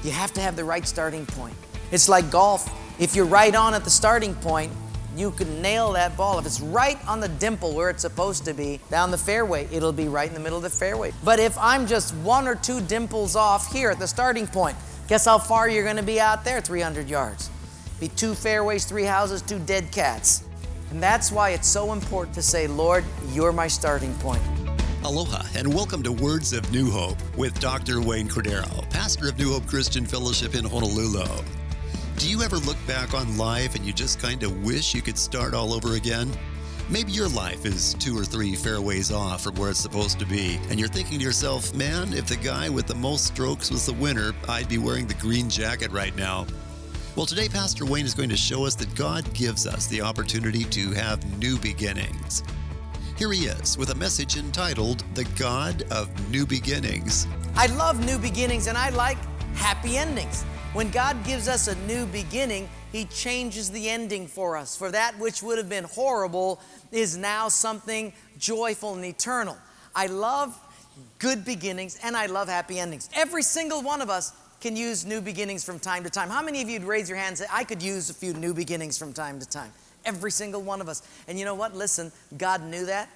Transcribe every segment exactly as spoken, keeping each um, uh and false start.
You have to have the right starting point. It's like golf. If you're right on at the starting point, you can nail that ball. If it's right on the dimple where it's supposed to be, down the fairway, it'll be right in the middle of the fairway. But if I'm just one or two dimples off here at the starting point, guess how far you're going to be out there? three hundred yards. Be two fairways, three houses, two dead cats. And that's why it's so important to say, Lord, you're my starting point. Aloha and welcome to Words of New Hope with Doctor Wayne Cordero, pastor of New Hope Christian Fellowship in Honolulu. Do you ever look back on life and you just kind of wish you could start all over again? Maybe your life is two or three fairways off from where it's supposed to be, and you're thinking to yourself, man, if the guy with the most strokes was the winner, I'd be wearing the green jacket right now. Well, today Pastor Wayne is going to show us that God gives us the opportunity to have new beginnings. Here he is with a message entitled, The God of New Beginnings. I love new beginnings and I like happy endings. When God gives us a new beginning, He changes the ending for us. For that which would have been horrible is now something joyful and eternal. I love good beginnings and I love happy endings. Every single one of us can use new beginnings from time to time. How many of you would raise your hand and say, I could use a few new beginnings from time to time? Every single one of us. And you know what? Listen, God knew that.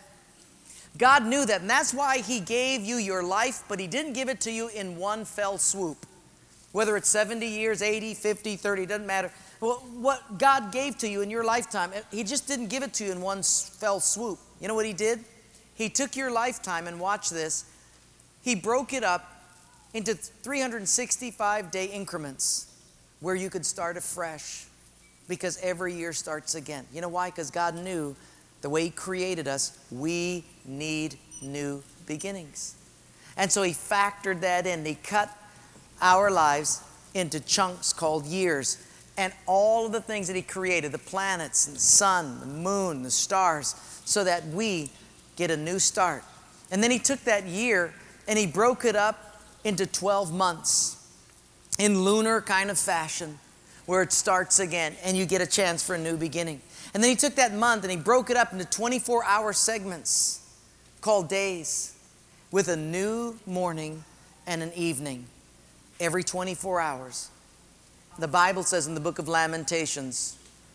God knew that. And that's why He gave you your life, but He didn't give it to you in one fell swoop. Whether it's seventy years, eighty, fifty, thirty, doesn't matter. Well, what God gave to you in your lifetime, He just didn't give it to you in one fell swoop. You know what He did? He took your lifetime, and watch this, He broke it up into three hundred sixty-five day increments where you could start afresh, because every year starts again. You know why? Because God knew the way He created us, we need new beginnings. And so He factored that in. He cut our lives into chunks called years. And all of the things that He created, the planets, and the sun, the moon, the stars, so that we get a new start. And then He took that year and He broke it up into twelve months in lunar kind of fashion, where it starts again and you get a chance for a new beginning. And then He took that month and He broke it up into twenty-four hour segments called days, with a new morning and an evening every twenty-four hours. The Bible says in the book of Lamentations,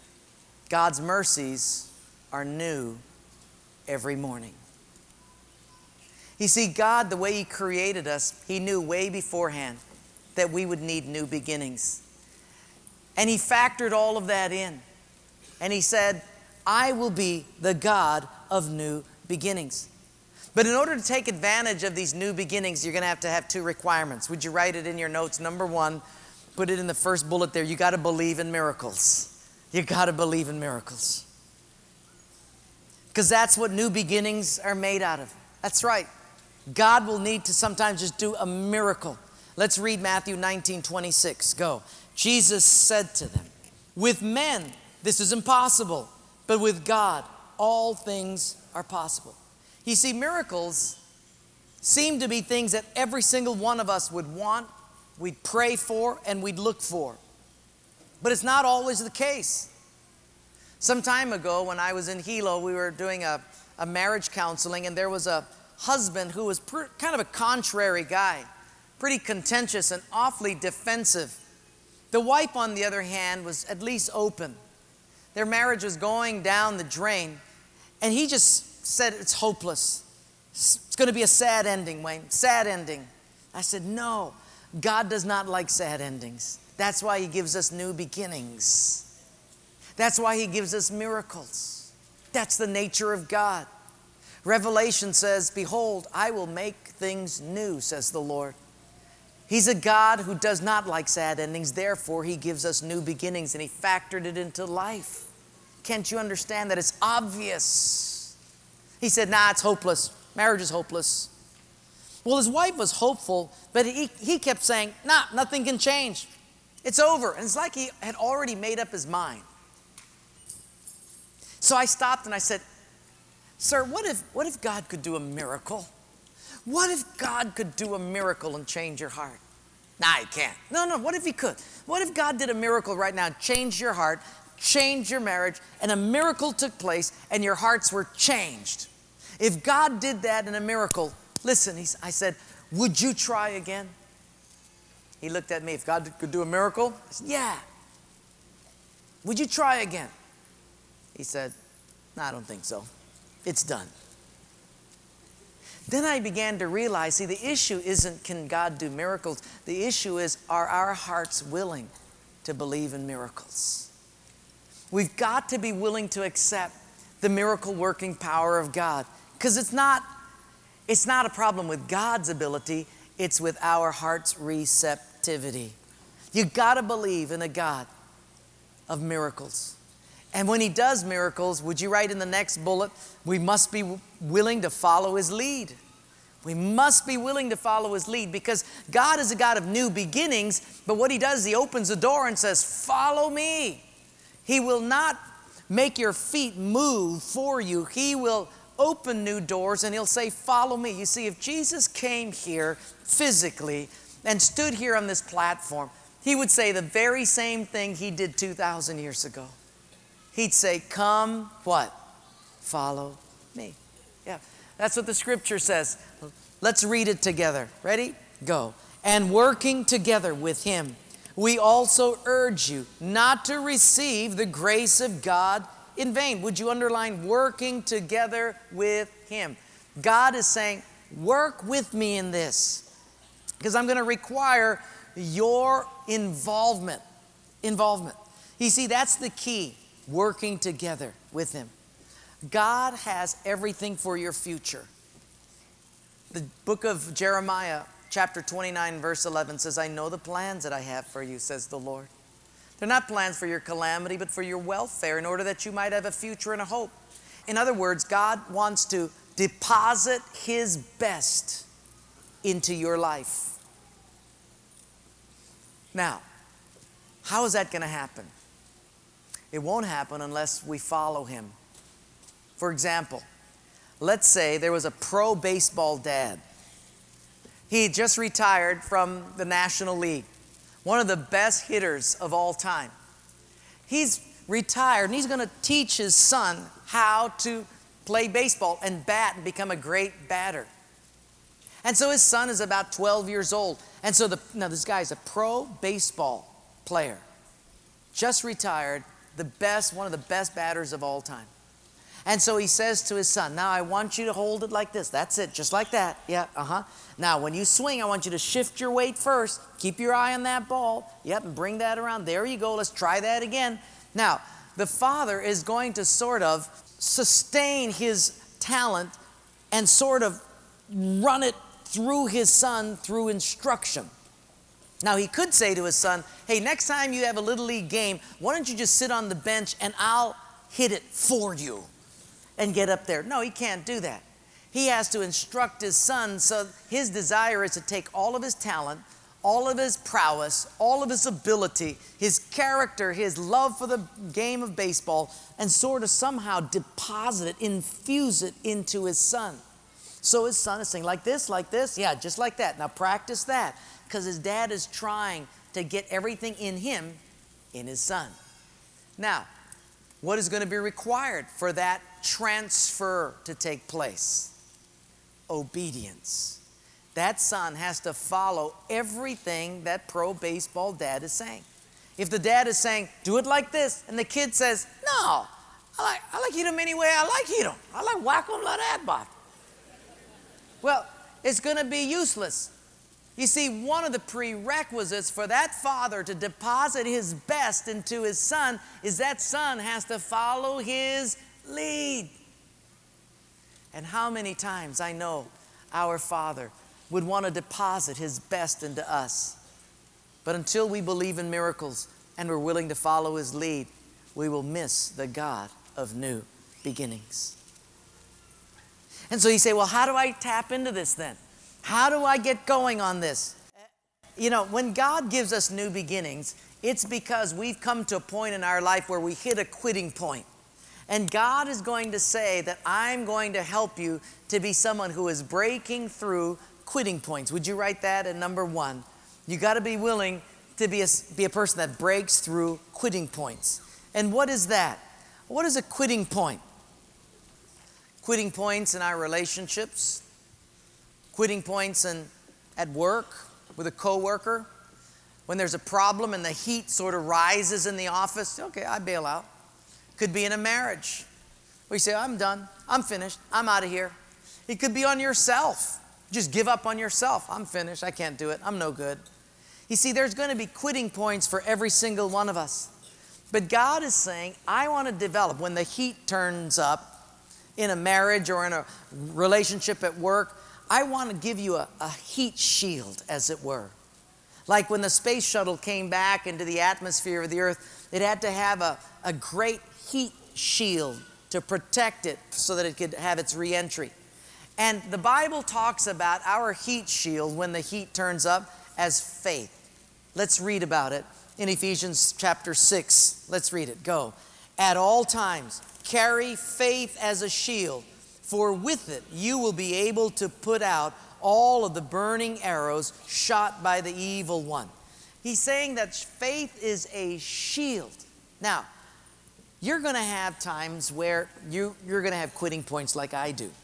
God's mercies are new every morning. You see, God, the way He created us, He knew way beforehand that we would need new beginnings. And He factored all of that in. And He said, I will be the God of new beginnings. But in order to take advantage of these new beginnings, you're going to have to have two requirements. Would you write it in your notes? Number one, put it in the first bullet there. You got to believe in miracles. You got to believe in miracles. Because that's what new beginnings are made out of. That's right. God will need to sometimes just do a miracle. Let's read Matthew nineteen twenty-six. Go. Jesus said to them, with men, this is impossible, but with God, all things are possible. You see, miracles seem to be things that every single one of us would want, we'd pray for, and we'd look for. But it's not always the case. Some time ago when I was in Hilo, we were doing a, a marriage counseling, and there was a husband who was per, kind of a contrary guy, pretty contentious and awfully defensive. The wife, on the other hand, was at least open. Their marriage was going down the drain, and he just said, it's hopeless. It's going to be a sad ending, Wayne. Sad ending. I said, no, God does not like sad endings. That's why He gives us new beginnings. That's why He gives us miracles. That's the nature of God. Revelation says, behold, I will make things new, says the Lord. He's a God who does not like sad endings. Therefore, He gives us new beginnings, and He factored it into life. Can't you understand that? It's obvious. He said, nah, it's hopeless. Marriage is hopeless. Well, his wife was hopeful, but he, he kept saying, nah, nothing can change. It's over. And it's like he had already made up his mind. So I stopped and I said, sir, what if, what if God could do a miracle? What if God could do a miracle and change your heart? Nah, He can't. No, no, what if He could? What if God did a miracle right now, change your heart, change your marriage, and a miracle took place and your hearts were changed? If God did that in a miracle, listen, he, I said, would you try again? He looked at me. If God could do a miracle? I said, yeah. Would you try again? He said, no, I don't think so. It's done. Then I began to realize, see, the issue isn't can God do miracles. The issue is, are our hearts willing to believe in miracles? We've got to be willing to accept the miracle working power of God. Because it's not, it's not a problem with God's ability, it's with our heart's receptivity. You've got to believe in a God of miracles. And when He does miracles, would you write in the next bullet, we must be willing to follow His lead. We must be willing to follow His lead, because God is a God of new beginnings, but what He does is He opens the door and says, follow me. He will not make your feet move for you. He will open new doors and He'll say, follow me. You see, if Jesus came here physically and stood here on this platform, He would say the very same thing He did two thousand years ago. He'd say, come, what? Follow me. Yeah, that's what the scripture says. Let's read it together. Ready? Go. And working together with Him, we also urge you not to receive the grace of God in vain. Would you underline working together with Him? God is saying, work with me in this, because I'm going to require your involvement. Involvement. You see, that's the key. Working together with Him. God has everything for your future. The book of Jeremiah, chapter twenty-nine, verse eleven says, I know the plans that I have for you, says the Lord. They're not plans for your calamity, but for your welfare, in order that you might have a future and a hope. In other words, God wants to deposit His best into your life. Now, how is that going to happen? It won't happen unless we follow Him. For example, let's say there was a pro baseball dad. He just retired from the National League, one of the best hitters of all time. He's retired and he's going to teach his son how to play baseball and bat and become a great batter. And so his son is about twelve years old. And so the, now this guy is a pro baseball player, just retired, the best, one of the best batters of all time. And so he says to his son, now I want you to hold it like this. That's it, just like that. Yeah, uh-huh. Now when you swing, I want you to shift your weight first. Keep your eye on that ball. Yep, and bring that around. There you go. Let's try that again. Now, the father is going to sort of sustain his talent and sort of run it through his son through instruction. Now, he could say to his son, hey, next time you have a Little League game, why don't you just sit on the bench and I'll hit it for you and get up there. No, he can't do that. He has to instruct his son, so his desire is to take all of his talent, all of his prowess, all of his ability, his character, his love for the game of baseball, and sort of somehow deposit it, infuse it into his son. So his son is saying, like this, like this, yeah, just like that. Now practice that. Because his dad is trying to get everything in him in his son. Now, what is going to be required for that transfer to take place? Obedience. That son has to follow everything that pro baseball dad is saying. If the dad is saying, do it like this, and the kid says, no, I like, I like hit him anyway I like hit him. I like whack him like that, but. Well, it's going to be useless. You see, one of the prerequisites for that father to deposit his best into his son is that son has to follow his lead. And how many times I know our Father would want to deposit His best into us. But until we believe in miracles and we're willing to follow His lead, we will miss the God of new beginnings. And so you say, well, how do I tap into this then? How do I get going on this? You know, when God gives us new beginnings, it's because we've come to a point in our life where we hit a quitting point. And God is going to say that I'm going to help you to be someone who is breaking through quitting points. Would you write that at number one? You got to be willing to be a, be a person that breaks through quitting points. And what is that? What is a quitting point? Quitting points in our relationships, quitting points in, at work with a coworker, When there's a problem and the heat sort of rises in the office, okay, I bail out. Could be in a marriage where you say, I'm done, I'm finished, I'm out of here. It could be on yourself. Just give up on yourself. I'm finished, I can't do it, I'm no good. You see, there's going to be quitting points for every single one of us. But God is saying, I want to develop, when the heat turns up in a marriage or in a relationship at work, I want to give you a, a heat shield, as it were. Like when the space shuttle came back into the atmosphere of the earth, it had to have a, a great heat shield to protect it so that it could have its re-entry. And the Bible talks about our heat shield when the heat turns up as faith. Let's read about it in Ephesians chapter six. Let's read it. Go. At all times, carry faith as a shield, for with it you will be able to put out all of the burning arrows shot by the evil one. He's saying that faith is a shield. Now, you're going to have times where you, you're going to have quitting points like I do.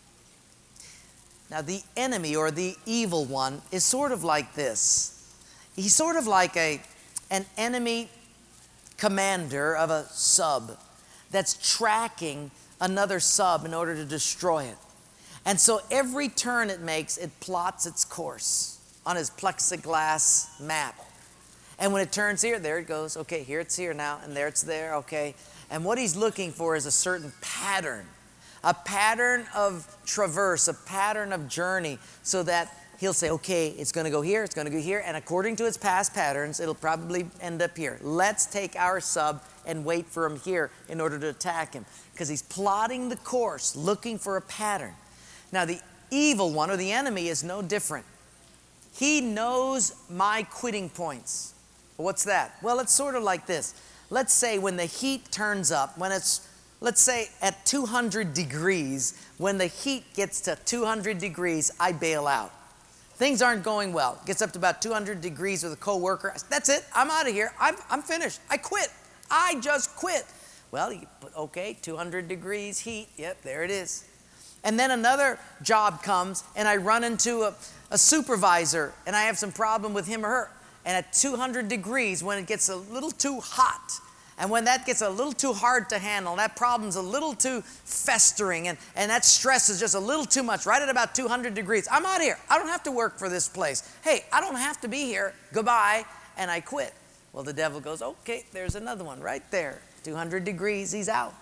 Now, the enemy or the evil one is sort of like this. He's sort of like a, an enemy commander of a sub that's tracking another sub in order to destroy it. And so every turn it makes, it plots its course on his plexiglass map. And when it turns here, there it goes. Okay, here it's here now, and there it's there, okay. And what he's looking for is a certain pattern, a pattern of traverse, a pattern of journey, so that he'll say, okay, it's going to go here, it's going to go here, and according to its past patterns, it'll probably end up here. Let's take our sub and wait for him here in order to attack him, because he's plotting the course, looking for a pattern. Now, the evil one, or the enemy, is no different. He knows my quitting points. What's that? Well, it's sort of like this. Let's say when the heat turns up, when it's, let's say at two hundred degrees, when the heat gets to two hundred degrees, I bail out. Things aren't going well. It gets up to about two hundred degrees with a coworker. That's it. I'm out of here. I'm, I'm finished. I quit. I just quit. Well, you put, okay, two hundred degrees heat. Yep, there it is. And then another job comes, and I run into a, a supervisor, and I have some problem with him or her. And at two hundred degrees, when it gets a little too hot, and when that gets a little too hard to handle, that problem's a little too festering, and, and that stress is just a little too much, right at about two hundred degrees, I'm out of here. I don't have to work for this place. Hey, I don't have to be here. Goodbye. And I quit. Well, the devil goes, okay, there's another one right there. two hundred degrees, he's out.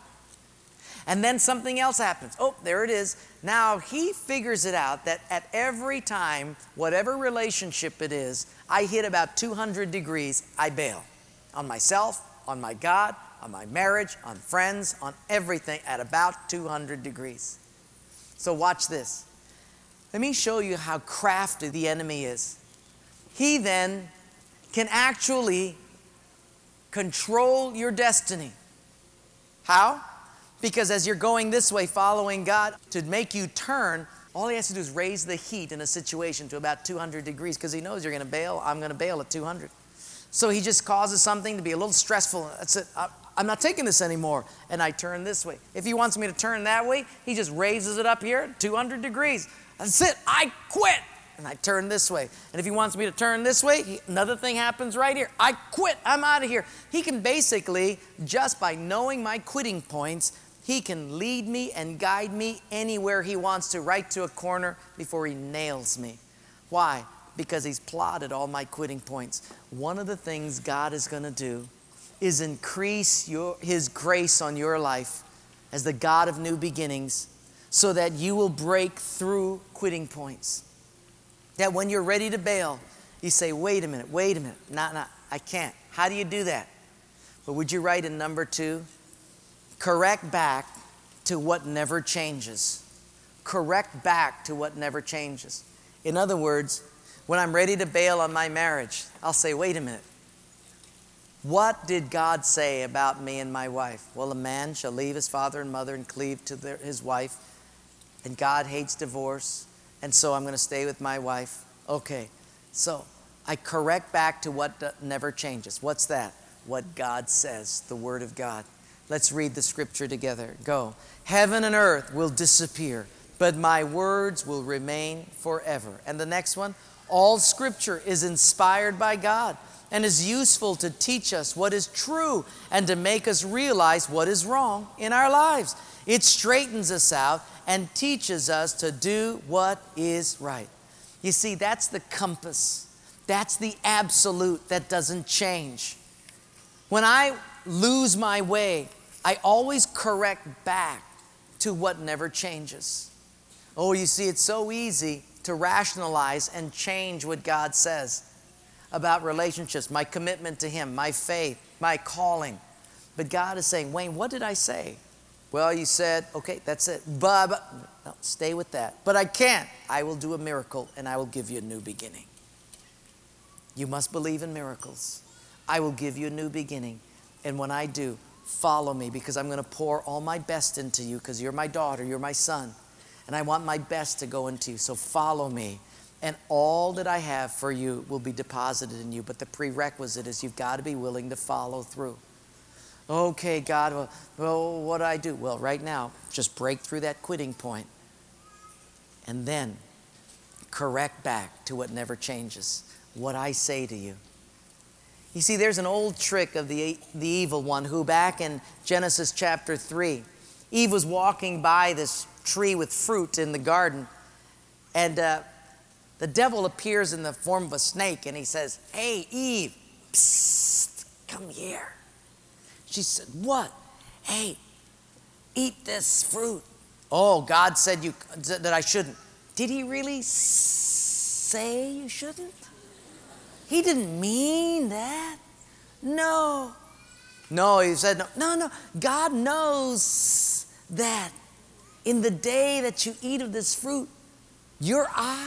And then something else happens. Oh, there it is. Now he figures it out that at every time, whatever relationship it is, I hit about two hundred degrees, I bail. On myself, on my God, on my marriage, on friends, on everything at about two hundred degrees. So watch this. Let me show you how crafty the enemy is. He then can actually control your destiny. How? Because as you're going this way, following God, to make you turn, all he has to do is raise the heat in a situation to about two hundred degrees, because he knows you're going to bail. I'm going to bail at two hundred. So he just causes something to be a little stressful. That's it. I'm not taking this anymore. And I turn this way. If he wants me to turn that way, he just raises it up here, two hundred degrees. That's it. I quit. And I turn this way. And if he wants me to turn this way, he, another thing happens right here. I quit. I'm out of here. He can basically, just by knowing my quitting points, he can lead me and guide me anywhere he wants to, right to a corner before he nails me. Why? Because he's plotted all my quitting points. One of the things God is going to do is increase your, his grace on your life as the God of new beginnings, so that you will break through quitting points. That when you're ready to bail, you say, wait a minute, wait a minute. No, no, I can't. How do you do that? Well, would you write in number two? Correct back to what never changes. Correct back to what never changes. In other words, when I'm ready to bail on my marriage, I'll say, wait a minute. What did God say about me and my wife? Well, a man shall leave his father and mother and cleave to their, his wife. And God hates divorce. And so I'm going to stay with my wife. Okay, so I correct back to what never changes. What's that? What God says, the Word of God. Let's read the scripture together. Go. Heaven and earth will disappear, but my words will remain forever. And the next one, all Scripture is inspired by God and is useful to teach us what is true and to make us realize what is wrong in our lives. It straightens us out and teaches us to do what is right. You see, that's the compass. That's the absolute that doesn't change. When I lose my way, I always correct back to what never changes. Oh, you see, it's so easy to rationalize and change what God says about relationships, my commitment to Him, my faith, my calling. But God is saying, Wayne, what did I say? Well, you said, okay, that's it. But, but no, stay with that. But I can't. I will do a miracle and I will give you a new beginning. You must believe in miracles. I will give you a new beginning. And when I do, follow me, because I'm going to pour all my best into you, because you're my daughter, you're my son. And I want my best to go into you. So follow me. And all that I have for you will be deposited in you. But the prerequisite is you've got to be willing to follow through. Okay, God, well, well, what do I do? Well, right now, just break through that quitting point and then correct back to what never changes, what I say to you. You see, there's an old trick of the, the evil one who, back in Genesis chapter three, Eve was walking by this tree with fruit in the garden, and uh, the devil appears in the form of a snake, and he says, hey, Eve, psst, come here. She said, what? Hey, eat this fruit. Oh, God said you that I shouldn't. Did He really say you shouldn't? He didn't mean that. No. No, He said no. No, no. God knows that in the day that you eat of this fruit, your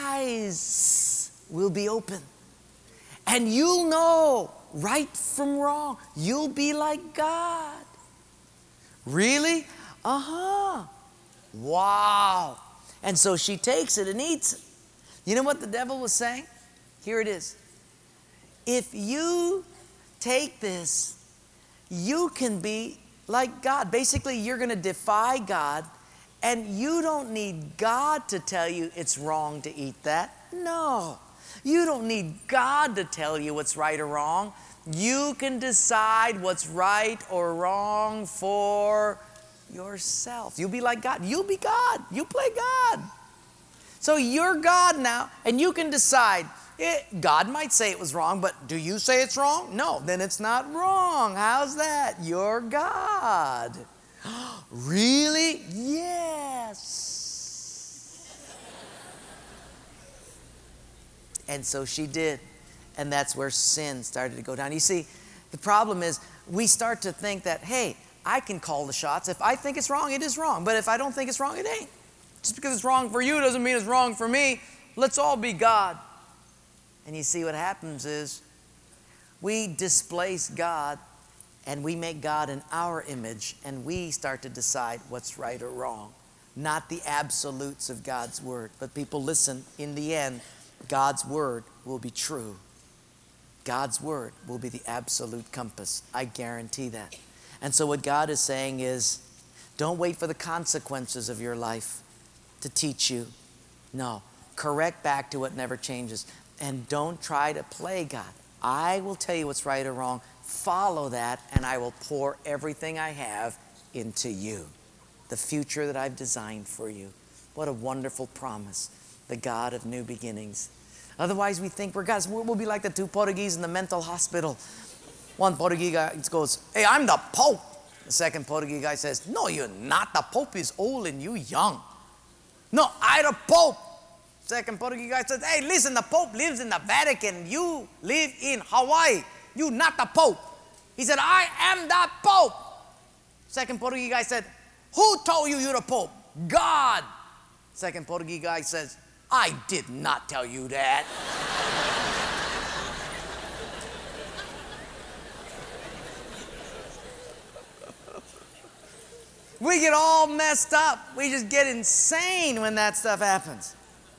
eyes will be open. And you'll know right from wrong. You'll be like God. Really? Uh-huh. Wow. And so she takes it and eats it. You know what the devil was saying? Here it is. If you take this, you can be like God. Basically, you're going to defy God, and you don't need God to tell you it's wrong to eat that. No. You don't need God to tell you what's right or wrong. You can decide what's right or wrong for yourself. You'll be like God. You'll be God. You play God. So you're God now, and you can decide. It, God might say it was wrong, but do you say it's wrong? No, then it's not wrong. How's that? You're God. Really? Yes. And so she did. And that's where sin started to go down. You see, the problem is we start to think that, hey, I can call the shots. If I think it's wrong, it is wrong. But if I don't think it's wrong, it ain't. Just because it's wrong for you doesn't mean it's wrong for me. Let's all be God. And you see what happens is we displace God and we make God in our image, and we start to decide what's right or wrong. Not the absolutes of God's word. But people, listen, in the end, God's word will be true. God's word will be the absolute compass. I guarantee that. And so what God is saying is, don't wait for the consequences of your life to teach you. No, correct back to what never changes. And don't try to play God. I will tell you what's right or wrong. Follow that, and I will pour everything I have into you. The future that I've designed for you. What a wonderful promise. The God of new beginnings. Otherwise, we think we're guys. We'll be like the two Portuguese in the mental hospital. One Portuguese guy goes, hey, I'm the Pope. The second Portuguese guy says, no, you're not. The Pope is old and you young. No, I'm the Pope. Second Portuguese guy says, hey, listen, the Pope lives in the Vatican. You live in Hawaii. You not the Pope. He said, I am the Pope. Second Portuguese guy said, who told you you're the Pope? God. Second Portuguese guy says, I did not tell you that. We get all messed up. We just get insane when that stuff happens.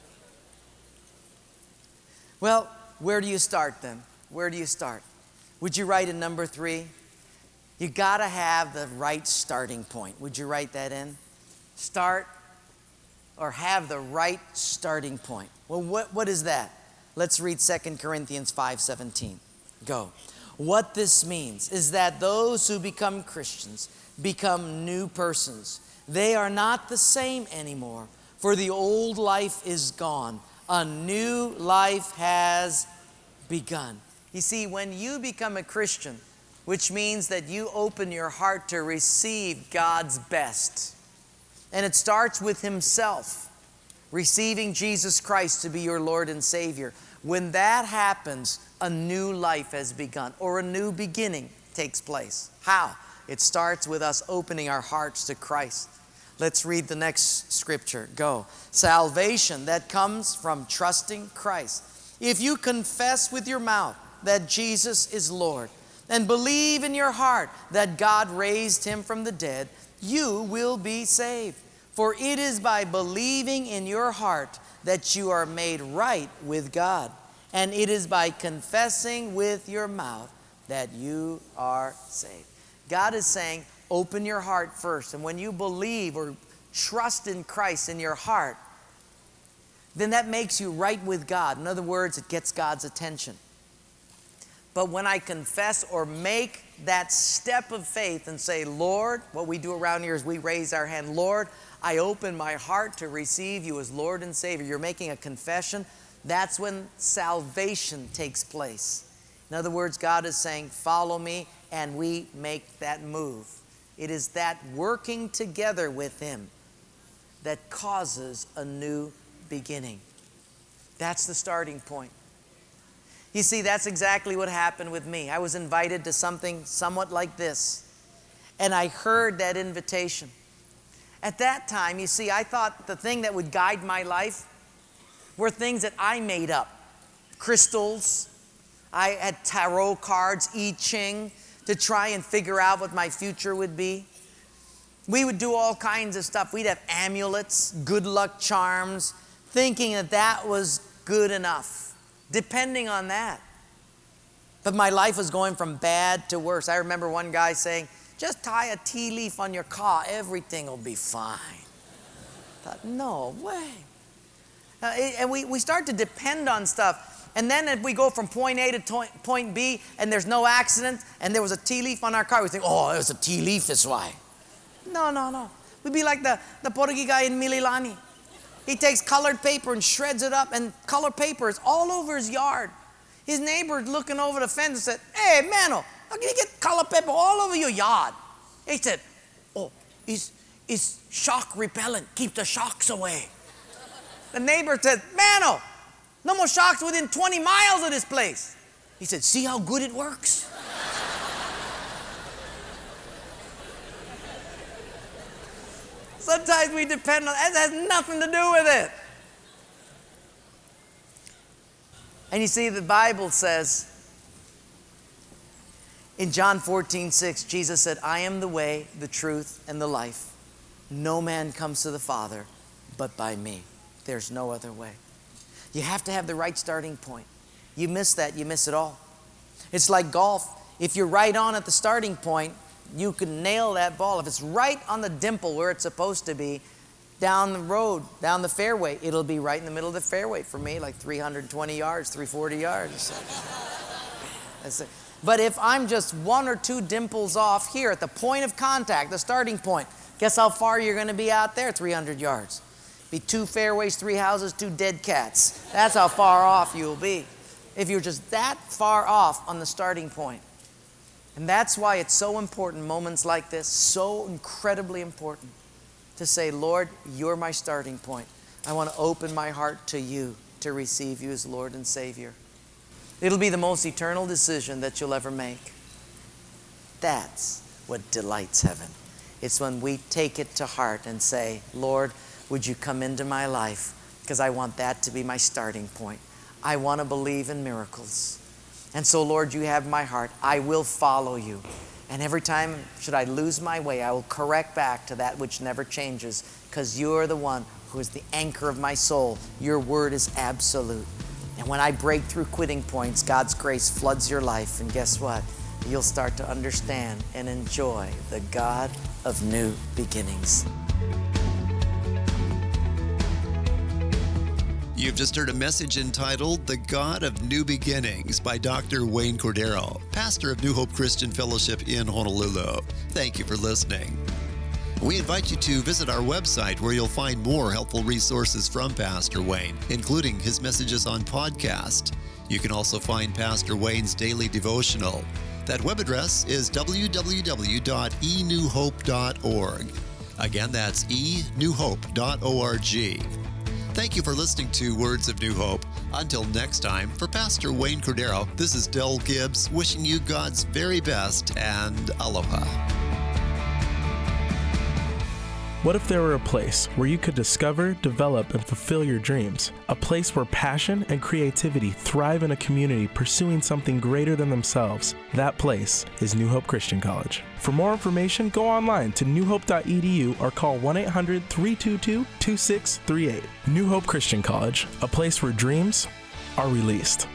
Well, where do you start then? Where do you start? Would you write in number three? You got to have the right starting point. Would you write that in? Start or have the right starting point. Well, what, what is that? Let's read Second Corinthians five seventeen. Go. What this means is that those who become Christians become new persons. They are not the same anymore, for the old life is gone. A new life has begun. You see, when you become a Christian, which means that you open your heart to receive God's best, and it starts with Himself, receiving Jesus Christ to be your Lord and Savior. When that happens, a new life has begun, or a new beginning takes place. How? It starts with us opening our hearts to Christ. Let's read the next scripture. Go. Salvation that comes from trusting Christ. If you confess with your mouth that Jesus is Lord and believe in your heart that God raised Him from the dead, you will be saved. For it is by believing in your heart that you are made right with God. And it is by confessing with your mouth that you are saved. God is saying, open your heart first. And when you believe or trust in Christ in your heart, then that makes you right with God. In other words, it gets God's attention. But when I confess or make that step of faith and say, Lord, what we do around here is we raise our hand, Lord, I open my heart to receive you as Lord and Savior. You're making a confession. That's when salvation takes place. In other words, God is saying, follow me, and we make that move. It is that working together with Him that causes a new beginning. That's the starting point. You see, that's exactly what happened with me. I was invited to something somewhat like this, and I heard that invitation. At that time, you see, I thought the thing that would guide my life were things that I made up. Crystals. I had tarot cards, I Ching, to try and figure out what my future would be. We would do all kinds of stuff. We'd have amulets, good luck charms, thinking that that was good enough, depending on that. But my life was going from bad to worse. I remember one guy saying, just tie a tea leaf on your car, everything will be fine. I thought, no way. Uh, and we, we start to depend on stuff. And then if we go from point A to to- point B and there's no accident and there was a tea leaf on our car, we think, oh, it was a tea leaf, is why. No, no, no. We'd be like the, the Portuguese guy in Mililani. He takes colored paper and shreds it up, and colored paper is all over his yard. His neighbor's looking over the fence and said, hey, Mano, how can you get colored paper all over your yard? He said, oh, it's, it's shock repellent. Keep the shocks away. The neighbor said, Mano, no more sharks within twenty miles of this place. He said, see how good it works? Sometimes we depend on, it has nothing to do with it. And you see, the Bible says, in John fourteen six, Jesus said, I am the way, the truth, and the life. No man comes to the Father but by me. There's no other way. You have to have the right starting point. You miss that, you miss it all. It's like golf. If you're right on at the starting point, you can nail that ball. If it's right on the dimple where it's supposed to be, down the road, down the fairway, it'll be right in the middle of the fairway for me, like three hundred twenty yards, three hundred forty yards. That's it. But if I'm just one or two dimples off here at the point of contact, the starting point, guess how far you're going to be out there? three hundred yards. Be two fairways, three houses, two dead cats. That's how far off you'll be if you're just that far off on the starting point. And that's why it's so important, moments like this, so incredibly important, to say, Lord, you're my starting point. I want to open my heart to you to receive you as Lord and Savior. It'll be the most eternal decision that you'll ever make. That's what delights heaven. It's when we take it to heart and say, Lord, would you come into my life? Because I want that to be my starting point. I want to believe in miracles. And so, Lord, you have my heart. I will follow you. And every time, should I lose my way, I will correct back to that which never changes, because you're the one who is the anchor of my soul. Your word is absolute. And when I break through quitting points, God's grace floods your life. And guess what? You'll start to understand and enjoy the God of new beginnings. You've just heard a message entitled The God of New Beginnings by Doctor Wayne Cordero, pastor of New Hope Christian Fellowship in Honolulu. Thank you for listening. We invite you to visit our website where you'll find more helpful resources from Pastor Wayne, including his messages on podcast. You can also find Pastor Wayne's daily devotional. That web address is w w w dot e new hope dot org. Again, that's e new hope dot org. Thank you for listening to Words of New Hope. Until next time, for Pastor Wayne Cordero, this is Del Gibbs wishing you God's very best and aloha. What if there were a place where you could discover, develop, and fulfill your dreams? A place where passion and creativity thrive in a community pursuing something greater than themselves. That place is New Hope Christian College. For more information, go online to new hope dot e d u or call one eight hundred, three two two, two six three eight. New Hope Christian College, a place where dreams are released.